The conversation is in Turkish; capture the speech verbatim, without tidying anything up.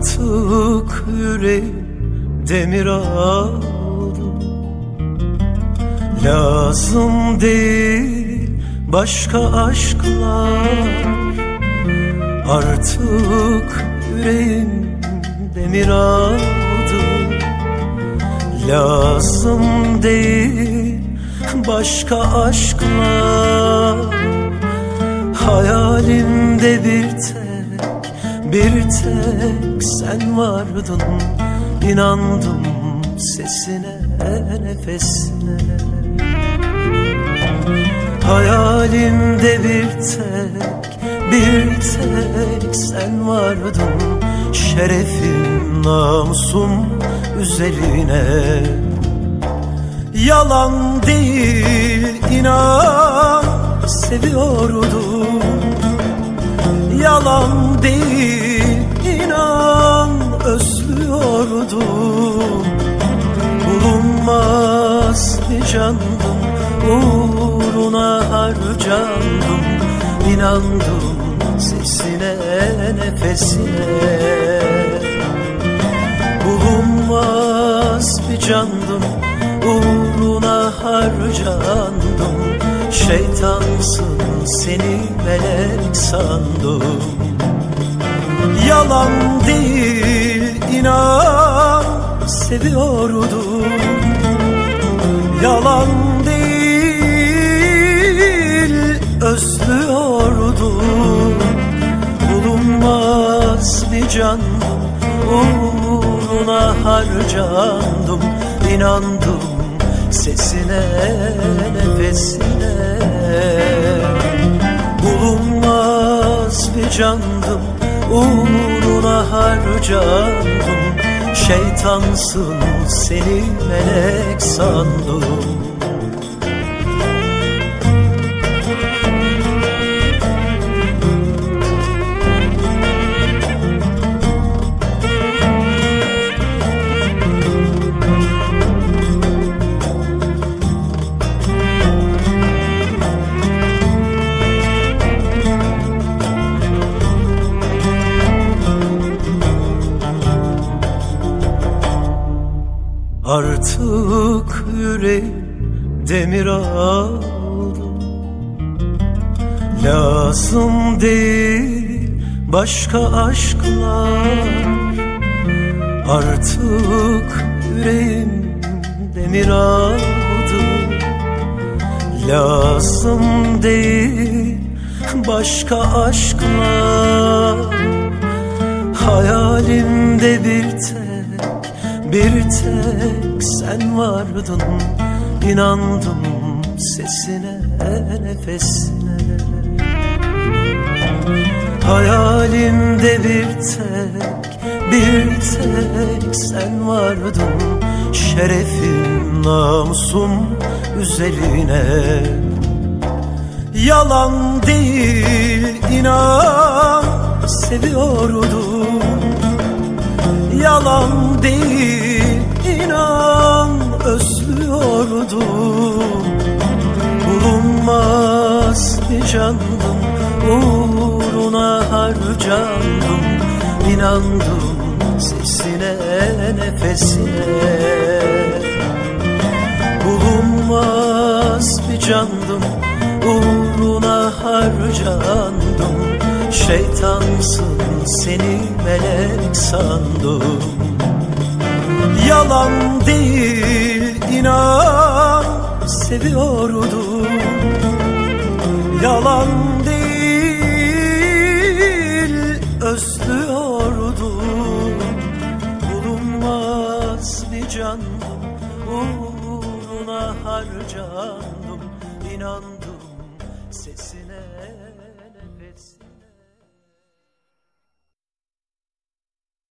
Artık yüreğim demir oldu. Lazım değil başka aşklar. Artık yüreğim demir oldu. Lazım değil başka aşklar. Hayalimde bir tek, bir tek sen vardın. İnandım sesine, nefesine. Hayalimde bir tek, bir tek sen vardın. Şerefim, namusum üzerine. Yalan değil, inan seviyordum. Yalan değil, inan özlüyordum. Bulunmaz bir candım, uğruna harcandım. İnandım sesine, nefesine. Bulunmaz bir candım, uğruna harcandım. Şeytansın, seni melek sandım. Yalan değil, inan seviyordum. Yalan değil, özlüyordum. Bulunmaz bir candım, uğruna harcandım. İnandım sesine, nefesine. Bulunmaz bir candım, uğruna harcandım. Şeytansın, seni melek sandım. Artık yüreğim demir oldu. Lazım değil başka aşklar. Artık yüreğim demir oldu. Lazım değil başka aşklar. Hayalimde bir tek, bir tek sen vardın. İnandım sesine, nefesine. Hayalimde bir tek, bir tek sen vardın. Şerefim, namusum üzerine. Yalan değil, inan seviyordum. Yalan değil, inan özlüyordum. Bulunmaz bir candım, uğruna harcandım. İnandım sesine, nefesine. Bulunmaz bir candım, uğruna harcandım. Şeytansın, seni melek sandım. Yalan değil, inan seviyordum. Yalan değil, özlüyordum. Bulunmaz bir candım, uğruna harcandım. İnandım sesine.